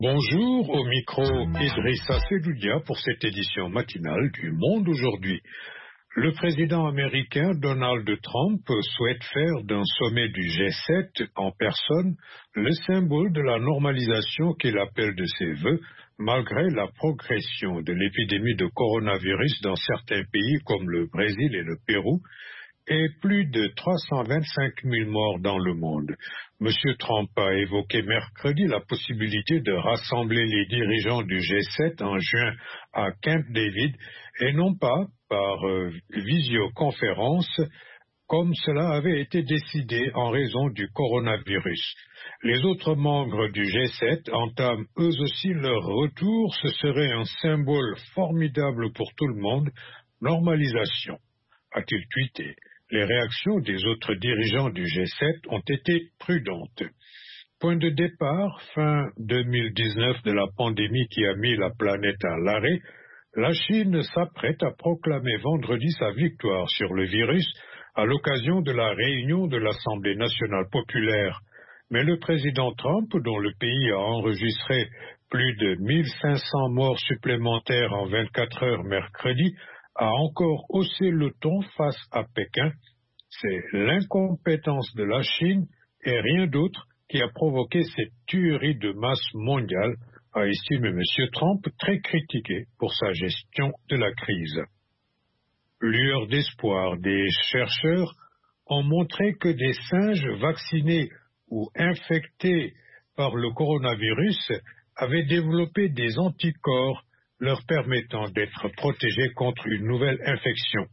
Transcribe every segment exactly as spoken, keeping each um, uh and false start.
Bonjour, au micro Idrissa Sedoudia pour cette édition matinale du Monde aujourd'hui. Le président américain Donald Trump souhaite faire d'un sommet du G sept en personne le symbole de la normalisation qu'il appelle de ses vœux, malgré la progression de l'épidémie de coronavirus dans certains pays comme le Brésil et le Pérou, et plus de trois cent vingt-cinq mille morts dans le monde. Monsieur Trump a évoqué mercredi la possibilité de rassembler les dirigeants du G sept en juin à Camp David et non pas par euh, visioconférence comme cela avait été décidé en raison du coronavirus. Les autres membres du G sept entament eux aussi leur retour. Ce serait un symbole formidable pour tout le monde. Normalisation, a-t-il tweeté. Les réactions des autres dirigeants du G sept ont été prudentes. Point de départ, fin deux mille dix-neuf de la pandémie qui a mis la planète à l'arrêt, la Chine s'apprête à proclamer vendredi sa victoire sur le virus à l'occasion de la réunion de l'Assemblée nationale populaire. Mais le président Trump, dont le pays a enregistré plus de mille cinq cents morts supplémentaires en vingt-quatre heures mercredi, a encore haussé le ton face à Pékin. C'est l'incompétence de la Chine et rien d'autre qui a provoqué cette tuerie de masse mondiale, a estimé M. Trump, très critiqué pour sa gestion de la crise. Lueur d'espoir, des chercheurs ont montré que des singes vaccinés ou infectés par le coronavirus avaient développé des anticorps leur permettant d'être protégés contre une nouvelle infection.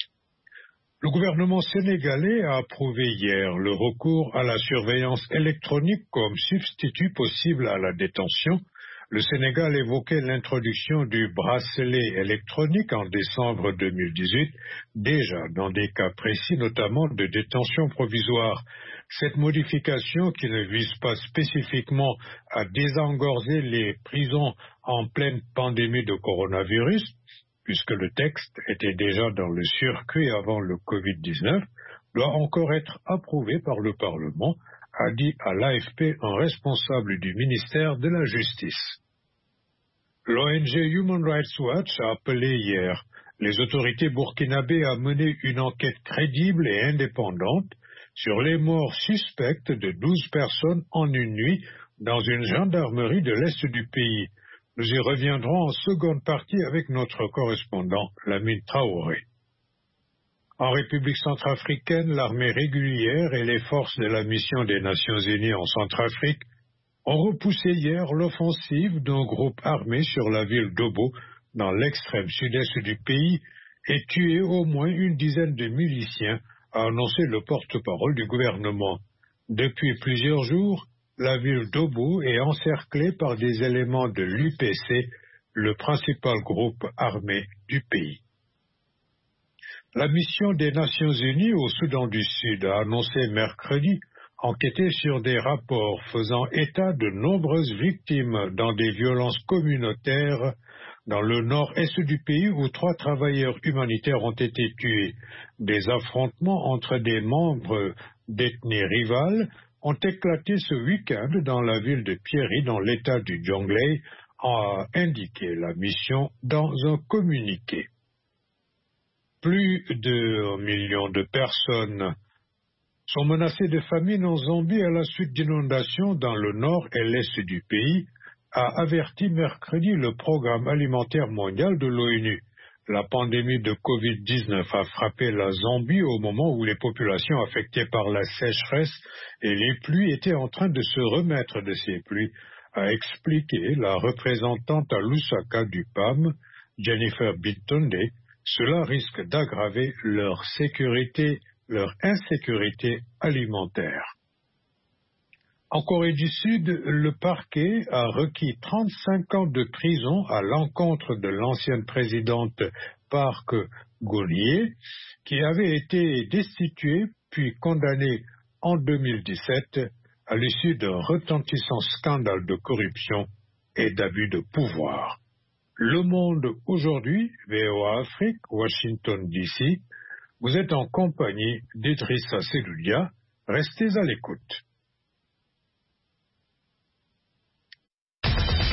Le gouvernement sénégalais a approuvé hier le recours à la surveillance électronique comme substitut possible à la détention. Le Sénégal évoquait l'introduction du bracelet électronique en décembre deux mille dix-huit, déjà dans des cas précis, notamment de détention provisoire. Cette modification, qui ne vise pas spécifiquement à désengorger les prisons en pleine pandémie de coronavirus, puisque le texte était déjà dans le circuit avant le covid dix-neuf, doit encore être approuvé par le Parlement, a dit à l'A F P un responsable du ministère de la Justice. L'O N G Human Rights Watch a appelé hier les autorités burkinabées à mener une enquête crédible et indépendante sur les morts suspectes de douze personnes en une nuit dans une gendarmerie de l'Est du pays. Nous y reviendrons en seconde partie avec notre correspondant, Lamine Traoré. En République centrafricaine, l'armée régulière et les forces de la mission des Nations Unies en Centrafrique ont repoussé hier l'offensive d'un groupe armé sur la ville d'Obo, dans l'extrême sud-est du pays, et tué au moins une dizaine de miliciens, a annoncé le porte-parole du gouvernement. Depuis plusieurs jours, la ville d'Obo est encerclée par des éléments de l'U P C, le principal groupe armé du pays. La mission des Nations Unies au Soudan du Sud a annoncé mercredi enquêter sur des rapports faisant état de nombreuses victimes dans des violences communautaires dans le nord-est du pays où trois travailleurs humanitaires ont été tués. Des affrontements entre des membres d'ethnies rivales ont éclaté ce week-end dans la ville de Pierry, dans l'état du Jonglei, a indiqué la mission dans un communiqué. Plus de un million de personnes sont menacées de famine en Zambie à la suite d'inondations dans le nord et l'est du pays, a averti mercredi le Programme alimentaire mondial de l'ONU. La pandémie de covid dix-neuf a frappé la Zambie au moment où les populations affectées par la sécheresse et les pluies étaient en train de se remettre de ces pluies, a expliqué la représentante à Lusaka du P A M, Jennifer Bitonde. Cela risque d'aggraver leur sécurité, leur insécurité alimentaire. En Corée du Sud, le parquet a requis trente-cinq ans de prison à l'encontre de l'ancienne présidente Park Geun-hye, qui avait été destituée puis condamnée en deux mille dix-sept à l'issue d'un retentissant scandale de corruption et d'abus de pouvoir. Le Monde aujourd'hui, V O A Afrique, Washington D C, vous êtes en compagnie d'Idrissa Sedoudia. Restez à l'écoute.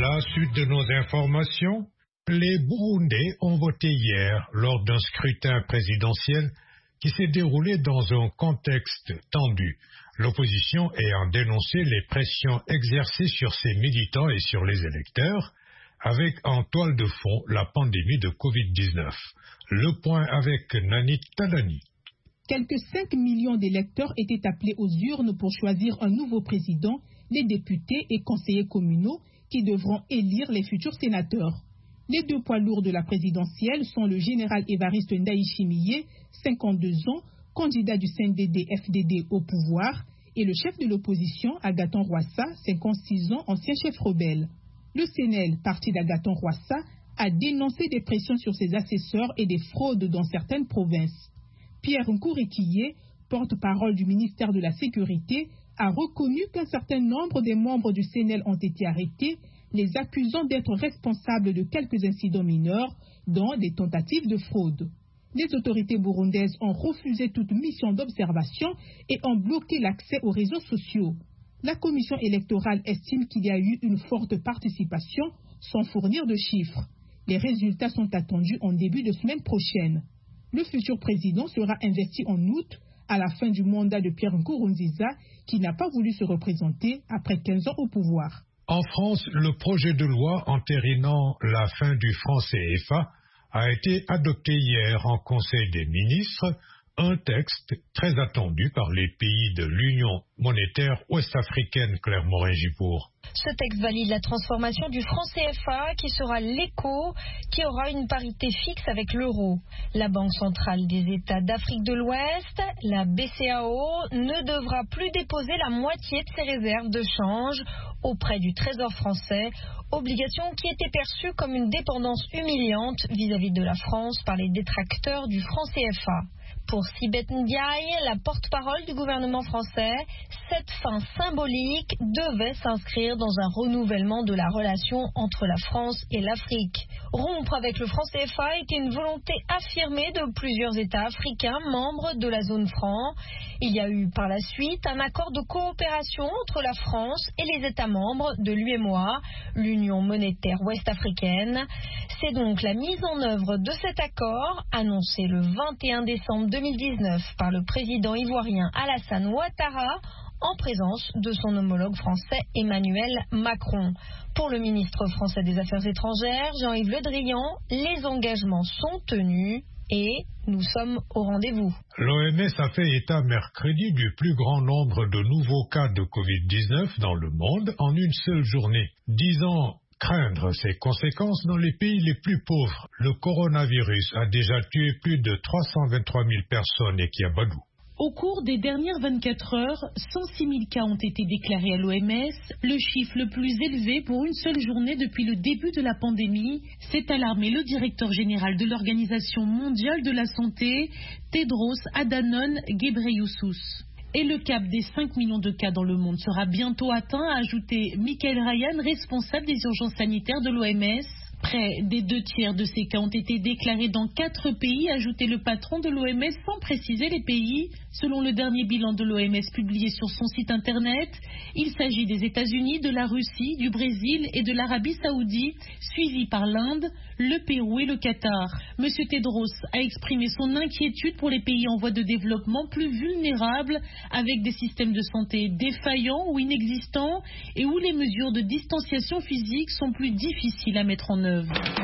La suite de nos informations. Les Burundais ont voté hier lors d'un scrutin présidentiel qui s'est déroulé dans un contexte tendu. L'opposition ayant dénoncé les pressions exercées sur ses militants et sur les électeurs, avec en toile de fond la pandémie de covid dix-neuf. Le point avec Nanit Talani. Quelques cinq millions d'électeurs étaient appelés aux urnes pour choisir un nouveau président, les députés et conseillers communaux qui devront élire les futurs sénateurs. Les deux poids lourds de la présidentielle sont le général Évariste Ndayishimiye, cinquante-deux ans, candidat du C N D D F D D au pouvoir, et le chef de l'opposition, Agathon Rwasa, cinquante-six ans, ancien chef rebelle. Le C N L, parti d'Agathon Rwasa, a dénoncé des pressions sur ses assesseurs et des fraudes dans certaines provinces. Pierre Nkourikiye, porte-parole du ministère de la Sécurité, a reconnu qu'un certain nombre des membres du C N L ont été arrêtés, les accusant d'être responsables de quelques incidents mineurs, dont des tentatives de fraude. Les autorités burundaises ont refusé toute mission d'observation et ont bloqué l'accès aux réseaux sociaux. La commission électorale estime qu'il y a eu une forte participation sans fournir de chiffres. Les résultats sont attendus en début de semaine prochaine. Le futur président sera investi en août, à la fin du mandat de Pierre Nkurunziza, qui n'a pas voulu se représenter après quinze ans au pouvoir. En France, le projet de loi entérinant la fin du franc C F A a été adopté hier en Conseil des ministres, un texte très attendu par les pays de l'Union monétaire ouest-africaine, Claire Morin-Gipour. Ce texte valide la transformation du franc C F A qui sera l'éco, qui aura une parité fixe avec l'euro. La Banque centrale des États d'Afrique de l'Ouest, la B C A O, ne devra plus déposer la moitié de ses réserves de change auprès du Trésor français, obligation qui était perçue comme une dépendance humiliante vis-à-vis de la France par les détracteurs du franc C F A. Pour Sibeth Ndiaye, la porte-parole du gouvernement français, cette fin symbolique devait s'inscrire dans un renouvellement de la relation entre la France et l'Afrique. Rompre avec le franc C F A était une volonté affirmée de plusieurs États africains membres de la zone franc. Il y a eu par la suite un accord de coopération entre la France et les États membres de l'U E M O A, l'Union monétaire ouest-africaine. C'est donc la mise en œuvre de cet accord, annoncé le vingt et un décembre deux mille dix-neuf par le président ivoirien Alassane Ouattara, en présence de son homologue français Emmanuel Macron. Pour le ministre français des Affaires étrangères, Jean-Yves Le Drian, les engagements sont tenus et nous sommes au rendez-vous. L'O M S a fait état mercredi du plus grand nombre de nouveaux cas de covid dix-neuf dans le monde en une seule journée, disant craindre ses conséquences dans les pays les plus pauvres. Le coronavirus a déjà tué plus de trois cent vingt-trois mille personnes et Kiabadou. Au cours des dernières vingt-quatre heures, cent six mille cas ont été déclarés à l'O M S, le chiffre le plus élevé pour une seule journée depuis le début de la pandémie, s'est alarmé le directeur général de l'Organisation mondiale de la santé, Tedros Adhanom Ghebreyesus. Et le cap des cinq millions de cas dans le monde sera bientôt atteint, a ajouté Michael Ryan, responsable des urgences sanitaires de l'O M S. Près des deux tiers de ces cas ont été déclarés dans quatre pays, a ajouté le patron de l'O M S sans préciser les pays. Selon le dernier bilan de l'O M S publié sur son site internet, il s'agit des États-Unis, de la Russie, du Brésil et de l'Arabie Saoudite, suivis par l'Inde, le Pérou et le Qatar. Monsieur Tedros a exprimé son inquiétude pour les pays en voie de développement plus vulnérables, avec des systèmes de santé défaillants ou inexistants et où les mesures de distanciation physique sont plus difficiles à mettre en œuvre.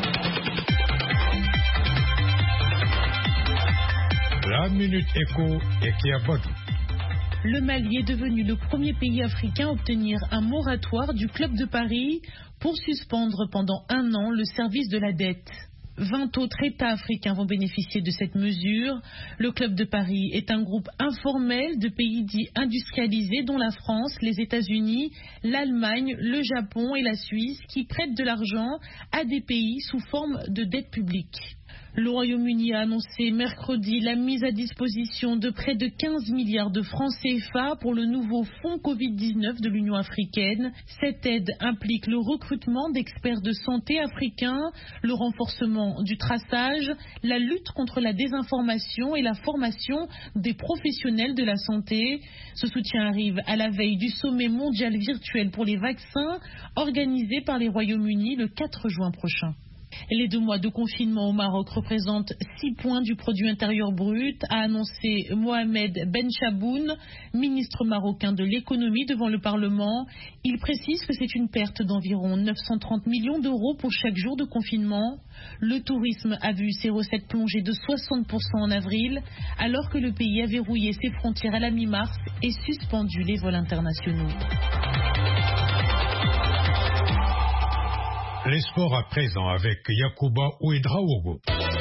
La Minute Éco et Kiabadou. Le Mali est devenu le premier pays africain à obtenir un moratoire du Club de Paris pour suspendre pendant un an le service de la dette. vingt autres États africains vont bénéficier de cette mesure. Le Club de Paris est un groupe informel de pays dits industrialisés dont la France, les États-Unis, l'Allemagne, le Japon et la Suisse qui prêtent de l'argent à des pays sous forme de dette publique. Le Royaume-Uni a annoncé mercredi la mise à disposition de près de quinze milliards de francs C F A pour le nouveau fonds covid dix-neuf de l'Union africaine. Cette aide implique le recrutement d'experts de santé africains, le renforcement du traçage, la lutte contre la désinformation et la formation des professionnels de la santé. Ce soutien arrive à la veille du sommet mondial virtuel pour les vaccins organisé par les Royaumes-Unis le quatre juin prochain. Les deux mois de confinement au Maroc représentent six points du produit intérieur brut, a annoncé Mohamed Ben Chaboun, ministre marocain de l'économie devant le Parlement. Il précise que c'est une perte d'environ neuf cent trente millions d'euros pour chaque jour de confinement. Le tourisme a vu ses recettes plonger de soixante pour cent en avril, alors que le pays a verrouillé ses frontières à la mi-mars et suspendu les vols internationaux. Les sports à présent avec Yacouba Ouedraogo.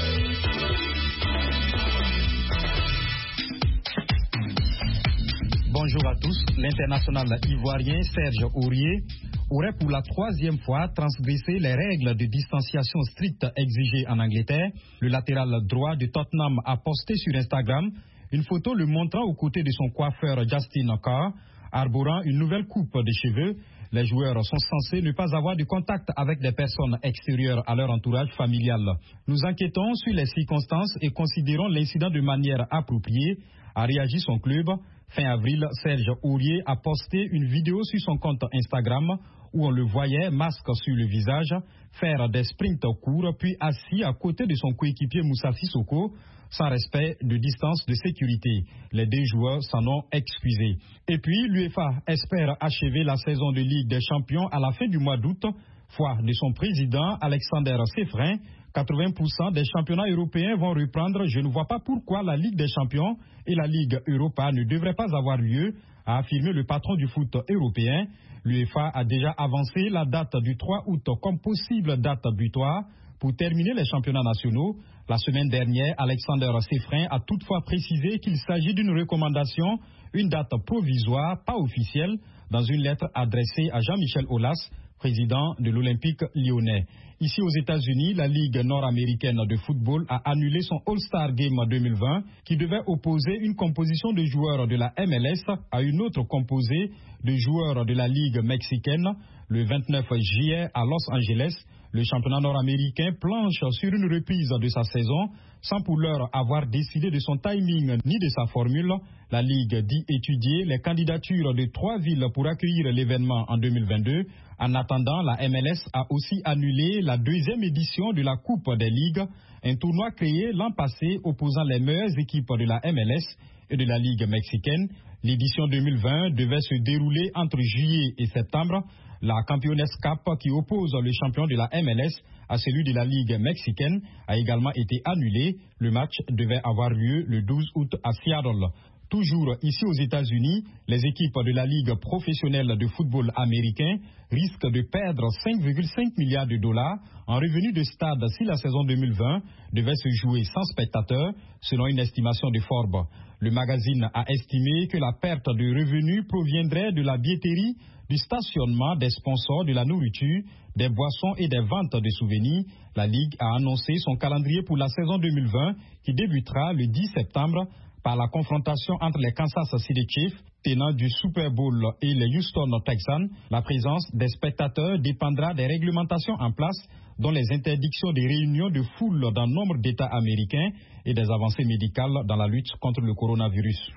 Bonjour à tous. L'international ivoirien Serge Aurier aurait pour la troisième fois transgressé les règles de distanciation strictes exigées en Angleterre. Le latéral droit de Tottenham a posté sur Instagram une photo le montrant aux côtés de son coiffeur Justin Carr, arborant une nouvelle coupe de cheveux. Les joueurs sont censés ne pas avoir de contact avec des personnes extérieures à leur entourage familial. Nous enquêtons sur les circonstances et considérons l'incident de manière appropriée, a réagi son club. Fin avril, Serge Aurier a posté une vidéo sur son compte Instagram où on le voyait, masque sur le visage, faire des sprints courts, puis assis à côté de son coéquipier Moussa Sissoko, sans respect de distance de sécurité. Les deux joueurs s'en ont excusés. Et puis, l'UEFA espère achever la saison de Ligue des Champions à la fin du mois d'août. Foi de son président, Alexander Séfrin, quatre-vingts pour cent des championnats européens vont reprendre. Je ne vois pas pourquoi la Ligue des Champions et la Ligue Europa ne devraient pas avoir lieu, a affirmé le patron du foot européen. L'UEFA a déjà avancé la date du trois août comme possible date butoir pour terminer les championnats nationaux. La semaine dernière, Alexander Séfrin a toutefois précisé qu'il s'agit d'une recommandation, une date provisoire, pas officielle, dans une lettre adressée à Jean-Michel Aulas, président de l'Olympique lyonnais. Ici aux États-Unis, la Ligue nord-américaine de football a annulé son All-Star Game deux mille vingt qui devait opposer une composition de joueurs de la M L S à une autre composée de joueurs de la Ligue mexicaine. Le vingt-neuf juillet à Los Angeles, le championnat nord-américain planche sur une reprise de sa saison sans pour l'heure avoir décidé de son timing ni de sa formule. La Ligue dit étudier les candidatures de trois villes pour accueillir l'événement en deux mille vingt-deux. En attendant, la M L S a aussi annulé la deuxième édition de la Coupe des Ligues, un tournoi créé l'an passé opposant les meilleures équipes de la M L S et de la Ligue mexicaine. L'édition deux mille vingt devait se dérouler entre juillet et septembre. La Campeones Cup, qui oppose le champion de la M L S à celui de la Ligue mexicaine, a également été annulée. Le match devait avoir lieu le douze août à Seattle. Toujours ici aux États-Unis, les équipes de la Ligue professionnelle de football américain risquent de perdre cinq virgule cinq milliards de dollars en revenus de stade si la saison deux mille vingt devait se jouer sans spectateurs, selon une estimation de Forbes. Le magazine a estimé que la perte de revenus proviendrait de la billetterie, du stationnement, des sponsors, de la nourriture, des boissons et des ventes de souvenirs. La Ligue a annoncé son calendrier pour la saison deux mille vingt qui débutera le dix septembre par la confrontation entre les Kansas City Chiefs, tenants du Super Bowl, et les Houston Texans. La présence des spectateurs dépendra des réglementations en place, dont les interdictions des réunions de foule dans nombre d'États américains et des avancées médicales dans la lutte contre le coronavirus.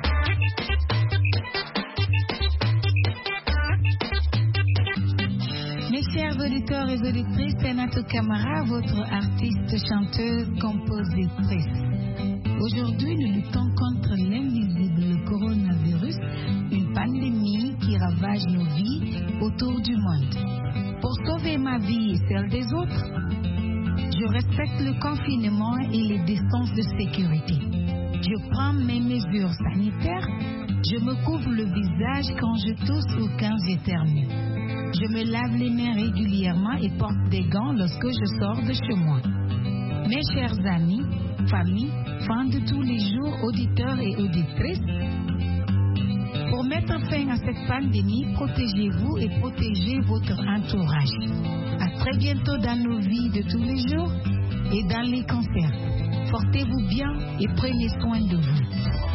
Mes chers auditeurs et auditrices, c'est Nato Camara, votre artiste, chanteuse, compositrice. Aujourd'hui, nous luttons contre l'invisible coronavirus, une pandémie qui ravage nos vies autour du monde. Pour sauver ma vie et celle des autres, je respecte le confinement et les distances de sécurité. Je prends mes mesures sanitaires, je me couvre le visage quand je tousse ou quand j'éternue. Je me lave les mains régulièrement et porte des gants lorsque je sors de chez moi. Mes chers amis, famille, fans de tous les jours, auditeurs et auditrices, pour mettre fin à cette pandémie, protégez-vous et protégez votre entourage. À très bientôt dans nos vies de tous les jours et dans les concerts. portez-vous bien et prenez soin de vous.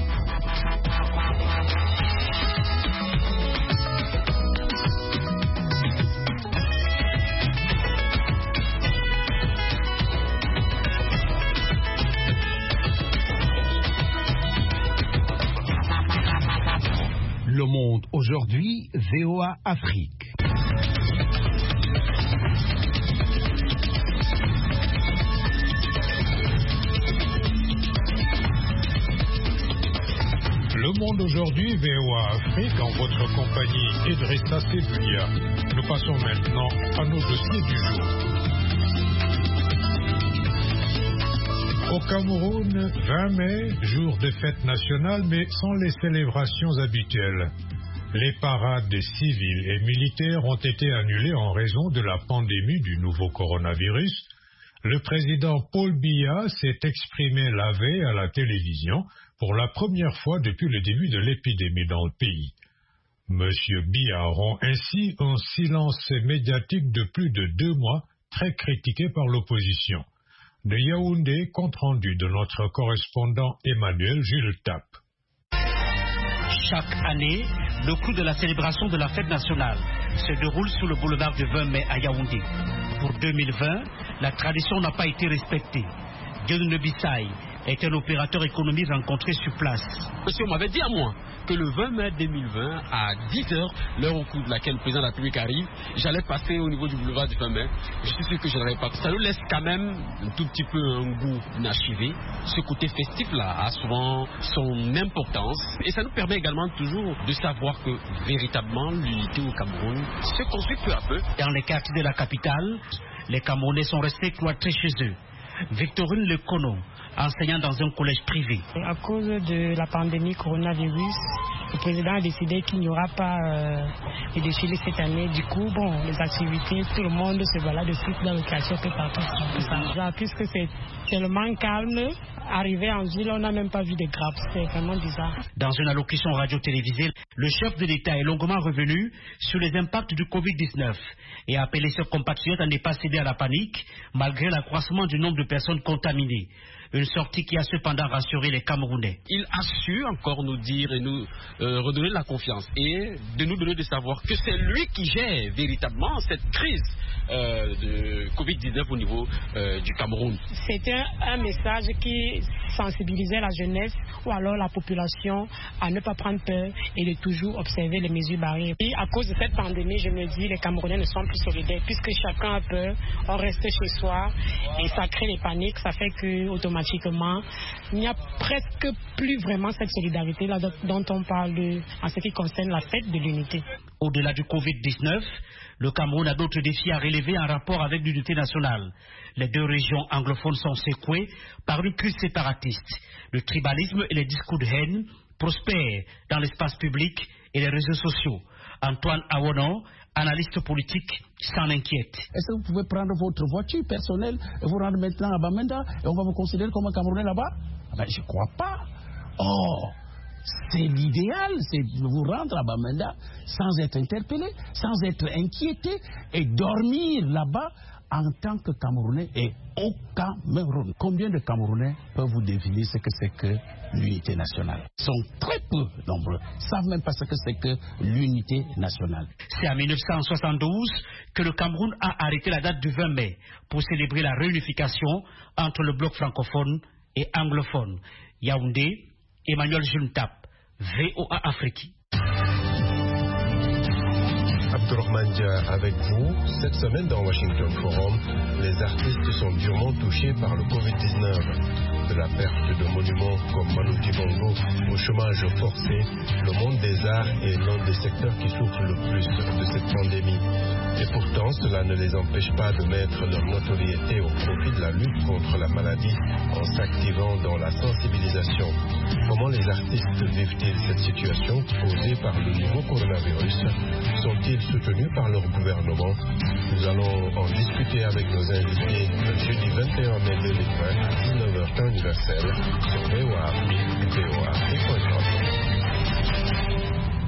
Le Monde aujourd'hui, V O A Afrique. Le Monde aujourd'hui, V O A Afrique, en votre compagnie Idrissa Seloudia. Nous passons maintenant à nos dossiers du jour. Au Cameroun, vingt mai, jour de fête nationale, mais sans les célébrations habituelles. Les parades des civils et militaires ont été annulées en raison de la pandémie du nouveau coronavirus. Le président Paul Biya s'est exprimé la veille à la télévision pour la première fois depuis le début de l'épidémie dans le pays. Monsieur Biya rompt ainsi un silence médiatique de plus de deux mois, très critiqué par l'opposition. De Yaoundé, compte rendu de notre correspondant Emmanuel Jules Tap. Chaque année, le coup de la célébration de la fête nationale se déroule sous le boulevard du vingt mai à Yaoundé. Pour deux mille vingt, la tradition n'a pas été respectée. Dieudonné Bissaï est un opérateur économique rencontré sur place. Monsieur, on m'avait dit à moi que le vingt mai deux mille vingt, à dix heures, l'heure au cours de laquelle le président de la République arrive, j'allais passer au niveau du boulevard du vingt mai. Je suis sûr que je n'avais pas. Ça nous laisse quand même un tout petit peu un goût inachevé. Ce côté festif-là a souvent son importance et ça nous permet également toujours de savoir que véritablement l'unité au Cameroun se construit peu à peu. Dans les quartiers de la capitale, les Camerounais sont restés cloîtrés chez eux. Victorine Lecono, enseignant dans un collège privé. À cause de la pandémie coronavirus, le président a décidé qu'il n'y aura pas euh, de défilé cette année. Du coup, bon, les activités, tout le monde se balade aussi dans le quartier peu partout. Ça. Puisque c'est tellement calme, arrivé en ville, on n'a même pas vu de grappes. C'est vraiment bizarre. Dans une allocution radio-télévisée, le chef de l'État est longuement revenu sur les impacts du covid dix-neuf et a appelé ses compatriotes à ne pas céder à la panique malgré l'accroissement du nombre de personnes contaminées. Une sortie qui a cependant rassuré les Camerounais. Il a su encore nous dire et nous euh, redonner de la confiance et de nous donner de savoir que c'est lui qui gère véritablement cette crise euh, de covid dix-neuf au niveau euh, du Cameroun. C'était un, un message qui sensibilisait la jeunesse ou alors la population à ne pas prendre peur et de toujours observer les mesures barrières. Et à cause de cette pandémie, je me dis, les Camerounais ne sont plus solidaires puisque chacun a peur, on reste chez soi et ça crée les paniques, ça fait que automatiquement Automatiquement, il n'y a presque plus vraiment cette solidarité-là dont on parle en ce qui concerne la fête de l'unité. Au-delà du covid dix-neuf, le Cameroun a d'autres défis à relever en rapport avec l'unité nationale. Les deux régions anglophones sont secouées par une crise séparatiste. Le tribalisme et les discours de haine prospèrent dans l'espace public et les réseaux sociaux. Antoine Awono, analyste politique, s'en inquiète. Est-ce que vous pouvez prendre votre voiture personnelle et vous rendre maintenant à Bamenda et on va vous considérer comme un Camerounais là-bas? Ben, je ne crois pas. Oh, c'est l'idéal, c'est de vous rendre à Bamenda sans être interpellé, sans être inquiété et dormir là-bas en tant que Camerounais et au Cameroun. Combien de Camerounais peuvent vous deviner ce que c'est que l'unité nationale? Ils sont très peu nombreux, ne savent même pas ce que c'est que l'unité nationale. C'est en mille neuf cent soixante-douze que le Cameroun a arrêté la date du vingt mai pour célébrer la réunification entre le bloc francophone et anglophone. Yaoundé, Emmanuel Juntap, V O A Afrique. Abdourahmane Dia avec vous. Cette semaine dans Washington Forum, les artistes sont durement touchés par le covid dix-neuf. De la perte de monuments comme Manu Dibango au chômage forcé, le monde des arts est l'un des secteurs qui souffre le plus de cette pandémie. Et pourtant, cela ne les empêche pas de mettre leur notoriété au profit de la lutte contre la maladie en s'activant dans la sensibilisation. Comment les artistes vivent-ils cette situation posée par le nouveau coronavirus? Sont-ils soutenus par leur gouvernement? Nous allons en discuter avec nos invités le jeudi vingt et un mai deux mille vingt à dix-neuf heures temps universel sur V O A Afrique, V O A Afrique point com.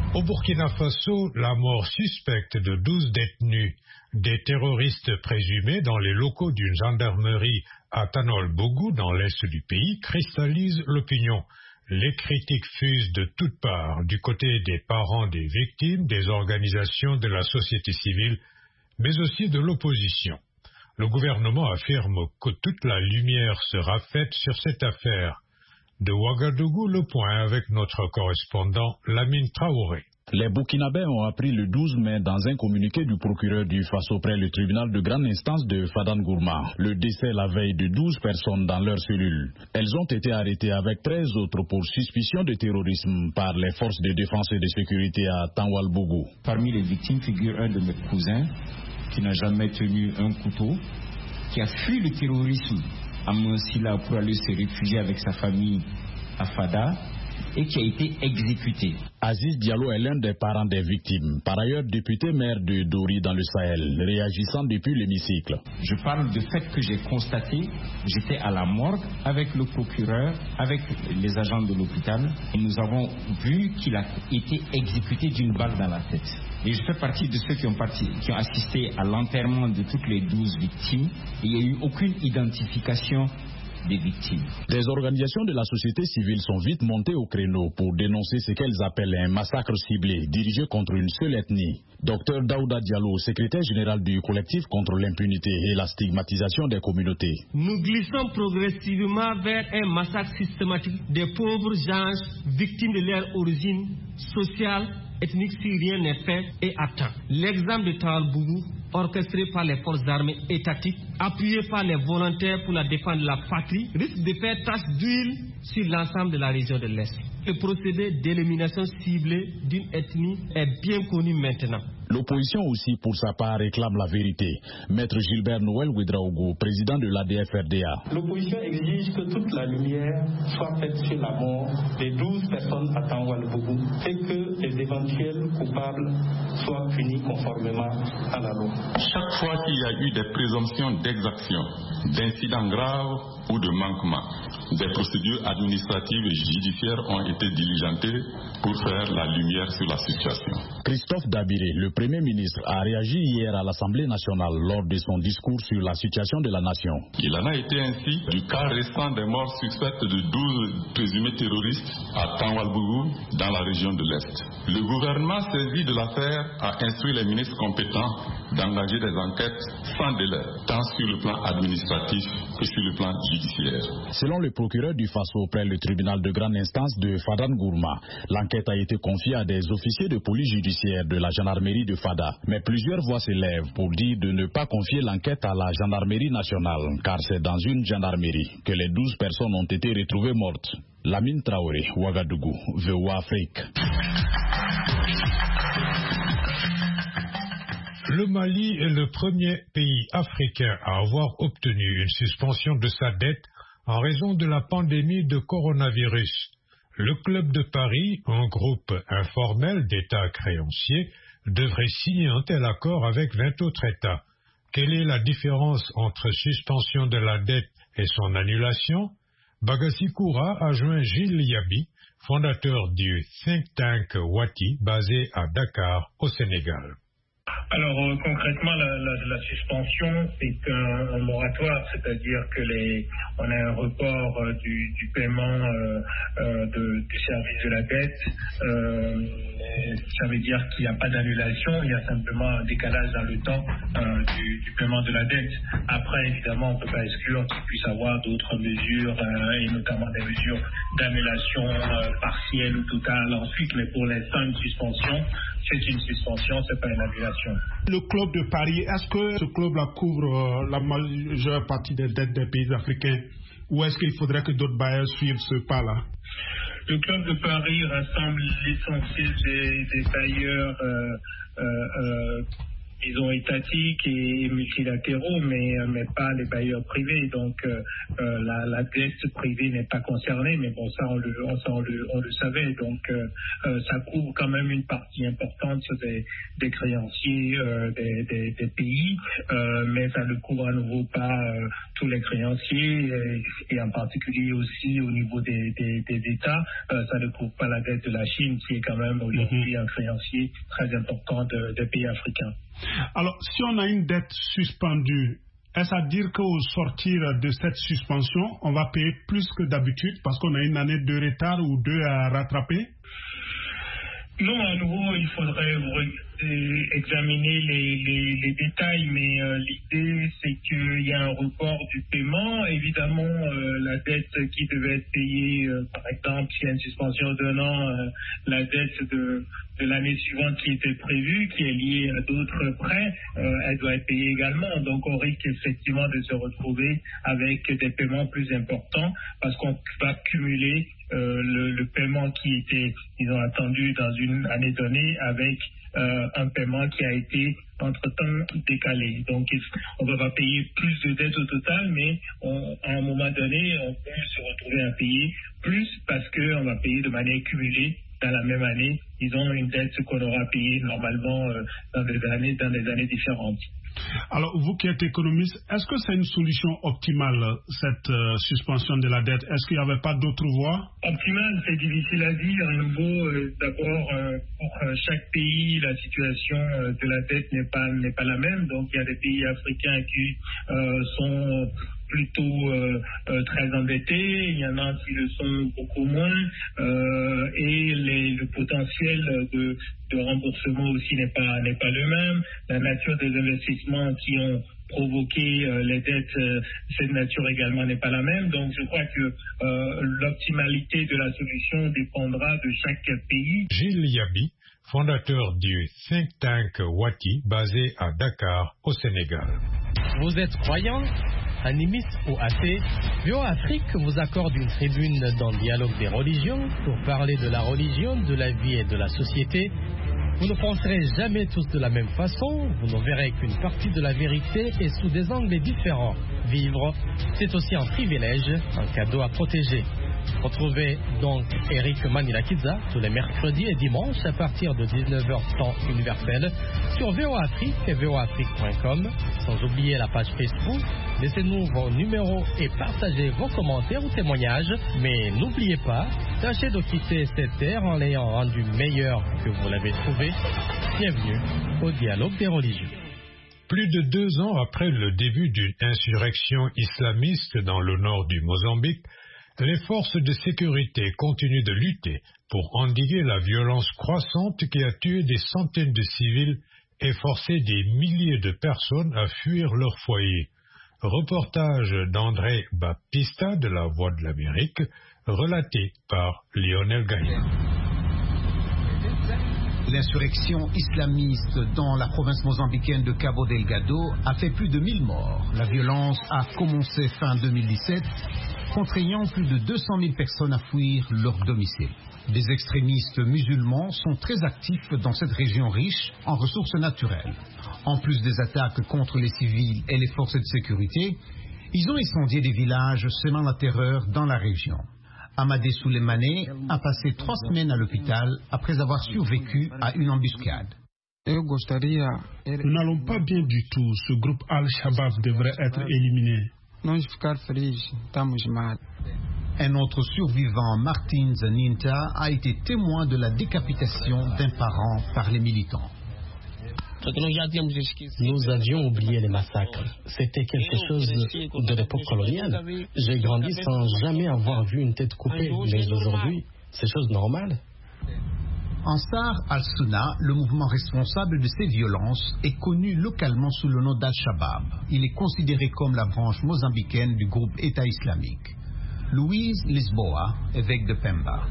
Au Burkina Faso, la mort suspecte de douze détenus, des terroristes présumés dans les locaux d'une gendarmerie à Tanol-Bougou, dans l'est du pays, cristallise l'opinion. Les critiques fusent de toutes parts, du côté des parents des victimes, des organisations de la société civile, mais aussi de l'opposition. Le gouvernement affirme que toute la lumière sera faite sur cette affaire. De Ouagadougou, le point avec notre correspondant Lamine Traoré. Les Burkinabés ont appris le douze mai dans un communiqué du procureur du Faso près le tribunal de grande instance de Fadan-Gourma le décès la veille de douze personnes dans leur cellule. Elles ont été arrêtées avec treize autres pour suspicion de terrorisme par les forces de défense et de sécurité à Tanwal-Bougou. Parmi les victimes figure un de mes cousins qui n'a jamais tenu un couteau, qui a fui le terrorisme à Monsila pour aller se réfugier avec sa famille à Fada et qui a été exécuté. Aziz Diallo est l'un des parents des victimes, par ailleurs député maire de Dori dans le Sahel, réagissant depuis l'hémicycle. Je parle de fait que j'ai constaté, j'étais à la morgue avec le procureur, avec les agents de l'hôpital, et nous avons vu qu'il a été exécuté d'une balle dans la tête. Et je fais partie de ceux qui ont, parti, qui ont assisté à l'enterrement de toutes les douze victimes. Il n'y a eu aucune identification des victimes. Des organisations de la société civile sont vite montées au créneau pour dénoncer ce qu'elles appellent un massacre ciblé dirigé contre une seule ethnie. Docteur Daouda Diallo, secrétaire général du collectif contre l'impunité et la stigmatisation des communautés. Nous glissons progressivement vers un massacre systématique des pauvres gens victimes de leur origine sociale, ethnique si rien n'est fait et à temps. L'exemple de Tanwal-Bougou, orchestré par les forces armées étatiques, appuyé par les volontaires pour la défense de la patrie, risque de faire tache d'huile sur l'ensemble de la région de l'Est. Le procédé d'élimination ciblée d'une ethnie est bien connu maintenant. L'opposition aussi, pour sa part, réclame la vérité. Maître Gilbert Noël Ouedraogo, président de l'A D F R D A. L'opposition exige que toute la lumière soit faite sur la mort des douze personnes à Tanwal-Bougou et que les éventuels coupables soient punis conformément à la loi. Chaque fois qu'il y a eu des présomptions d'exaction, d'incidents graves ou de manquements, des procédures administratives et judiciaires ont été diligentées pour faire la lumière sur la situation. Christophe Dabiré, le Premier ministre, a réagi hier à l'Assemblée nationale lors de son discours sur la situation de la nation. Il en a été ainsi du cas récent des morts suspectes de douze présumés terroristes à Tanwal-Bougou dans la région de l'Est. Le gouvernement saisi de l'affaire a instruit les ministres compétents d'engager des enquêtes sans délai, tant sur le plan administratif que sur le plan judiciaire. Selon le procureur du Faso près le tribunal de grande instance de Fadan-Gourma, l'enquête a été confiée à des officiers de police judiciaire de la gendarmerie de Fada. Mais plusieurs voix s'élèvent pour dire de ne pas confier l'enquête à la gendarmerie nationale, car c'est dans une gendarmerie que les douze personnes ont été retrouvées mortes. Lamine Traoré, Ouagadougou, V O A Afrique. Le Mali est le premier pays africain à avoir obtenu une suspension de sa dette en raison de la pandémie de coronavirus. Le Club de Paris, un groupe informel d'États créanciers, devrait signer un tel accord avec vingt autres États. Quelle est la différence entre suspension de la dette et son annulation? Bagassi Koura a joint Gilles Yabi, fondateur du think tank Wati, basé à Dakar, au Sénégal. Alors euh, concrètement, la, la, la suspension est un, un moratoire, c'est-à-dire que les, on a un report euh, du, du paiement euh, euh, de, du service de la dette. Euh, ça veut dire qu'il n'y a pas d'annulation, il y a simplement un décalage dans le temps euh, du, du paiement de la dette. Après, évidemment, on ne peut pas exclure qu'il puisse y avoir d'autres mesures, euh, et notamment des mesures d'annulation euh, partielle ou totale ensuite, mais pour l'instant, une suspension, c'est une suspension, c'est pas une annulation. Le club de Paris, est-ce que ce club-là couvre euh, la majeure partie des dettes des pays africains ou est-ce qu'il faudrait que d'autres bailleurs suivent ce pas-là? Le club de Paris rassemble l'essentiel des, des bailleurs euh, euh, euh, disons, étatiques et multilatéraux, mais, mais pas les bailleurs privés. Donc, euh, euh, la, la dette privée n'est pas concernée, mais bon, ça, on le, on, ça, on le, on le savait. Donc, euh, euh, ça couvre quand même une partie importante des, des créanciers euh, des, des, des pays, euh, mais ça ne couvre à nouveau pas euh, tous les créanciers, et, et en particulier aussi au niveau des, des, des États, euh, ça ne couvre pas la dette de la Chine, qui est quand même aujourd'hui un créancier très important de, des pays africains. Alors, si on a une dette suspendue, est-ce à dire qu'au sortir de cette suspension, on va payer plus que d'habitude parce qu'on a une année de retard ou deux à rattraper? Non, à nouveau, il faudrait examiner les, les, les détails, mais euh, l'idée, c'est qu'il y a un report du paiement. Évidemment, euh, la dette qui devait être payée, euh, par exemple, s'il y a une suspension d'un an, euh, la dette de, de l'année suivante qui était prévue, qui est liée à d'autres prêts, euh, elle doit être payée également. Donc, on risque effectivement de se retrouver avec des paiements plus importants parce qu'on va cumuler euh, le, le paiement qui était, disons, attendu dans une année donnée avec Euh, un paiement qui a été entre-temps décalé. Donc, on ne va pas payer plus de dettes au total, mais on, à un moment donné, on peut se retrouver à payer plus parce qu'on va payer de manière cumulée dans la même année, disons, une dette qu'on aura payée normalement euh, dans des années, dans des années différentes. Alors, vous qui êtes économiste, est-ce que c'est une solution optimale, cette euh, suspension de la dette? Est-ce qu'il n'y avait pas d'autre voie? Optimale, c'est difficile à dire. À nouveau, euh, d'abord, euh, pour euh, chaque pays, la situation euh, de la dette n'est pas, n'est pas la même. Donc, il y a des pays africains qui euh, sont plutôt euh, euh, très endettés, il y en a qui le sont beaucoup moins, euh, et les, le potentiel de, de remboursement aussi n'est pas, n'est pas le même. La nature des investissements qui ont provoqué euh, les dettes, euh, cette nature également n'est pas la même. Donc je crois que euh, l'optimalité de la solution dépendra de chaque pays. Gilles Yabi, fondateur du think tank Wati, basé à Dakar, au Sénégal. Vous êtes croyant, animiste ou athée, V O A Afrique vous accorde une tribune dans le dialogue des religions pour parler de la religion, de la vie et de la société. Vous ne penserez jamais tous de la même façon, vous ne verrez qu'une partie de la vérité et sous des angles différents. Vivre, c'est aussi un privilège, un cadeau à protéger. Retrouvez donc Eric Manilakidza tous les mercredis et dimanches à partir de dix-neuf heures temps universel sur V O A Afrique et V O A Afrique point com. Sans oublier la page Facebook. Laissez-nous vos numéros et partagez vos commentaires ou témoignages. Mais n'oubliez pas, tâchez de quitter cette terre en l'ayant rendue meilleure que vous l'avez trouvée. Bienvenue au dialogue des religions. Plus de deux ans après le début d'une insurrection islamiste dans le nord du Mozambique, les forces de sécurité continuent de lutter pour endiguer la violence croissante qui a tué des centaines de civils et forcé des milliers de personnes à fuir leur foyer. Reportage d'André Baptista de la Voix de l'Amérique, relaté par Lionel Gaillard. L'insurrection islamiste dans la province mozambicaine de Cabo Delgado a fait plus de mille morts. La violence a commencé fin deux mille dix-sept, contraignant plus de deux cent mille personnes à fuir leur domicile. Des extrémistes musulmans sont très actifs dans cette région riche en ressources naturelles. En plus des attaques contre les civils et les forces de sécurité, ils ont incendié des villages semant la terreur dans la région. Amadé Souleymane a passé trois semaines à l'hôpital après avoir survécu à une embuscade. Nous n'allons pas bien du tout. Ce groupe Al-Shabaab devrait être éliminé. Un autre survivant, Martin Zaninta, a été témoin de la décapitation d'un parent par les militants. Nous avions oublié les massacres. C'était quelque chose de l'époque coloniale. J'ai grandi sans jamais avoir vu une tête coupée. Mais aujourd'hui, c'est chose normale. Ansar al-Sunna, le mouvement responsable de ces violences, est connu localement sous le nom d'Al-Shabaab. Il est considéré comme la branche mozambicaine du groupe État islamique. Luiz Lisboa, évêque de Pemba.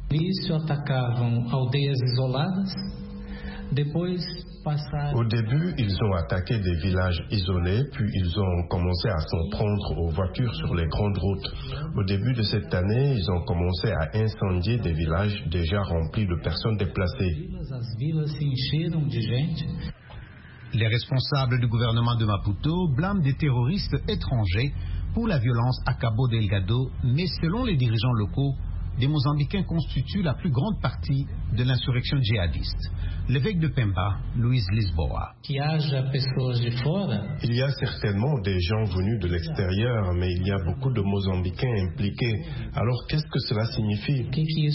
Au début, ils ont attaqué des villages isolés, puis ils ont commencé à s'en prendre aux voitures sur les grandes routes. Au début de cette année, ils ont commencé à incendier des villages déjà remplis de personnes déplacées. Les responsables du gouvernement de Maputo blâment des terroristes étrangers pour la violence à Cabo Delgado, mais selon les dirigeants locaux, les Mozambicains constituent la plus grande partie de l'insurrection djihadiste. L'évêque de Pemba, Luis Lisboa. Il y a certainement des gens venus de l'extérieur, mais il y a beaucoup de Mozambicains impliqués. Alors qu'est-ce que cela signifie?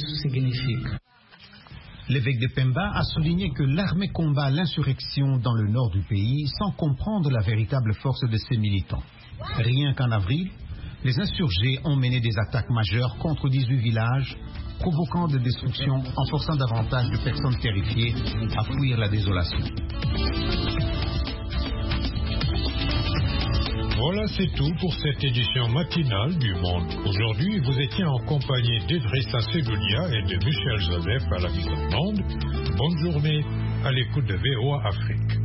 L'évêque de Pemba a souligné que l'armée combat l'insurrection dans le nord du pays sans comprendre la véritable force de ses militants. Rien qu'en avril, les insurgés ont mené des attaques majeures contre dix-huit villages, provoquant des destructions en forçant davantage de personnes terrifiées à fuir la désolation. Voilà, c'est tout pour cette édition matinale du Monde. Aujourd'hui, vous étiez en compagnie d'Idrissa Seloudia et de Michel Joseph à la mise en onde. Bonne journée à l'écoute de V O A Afrique.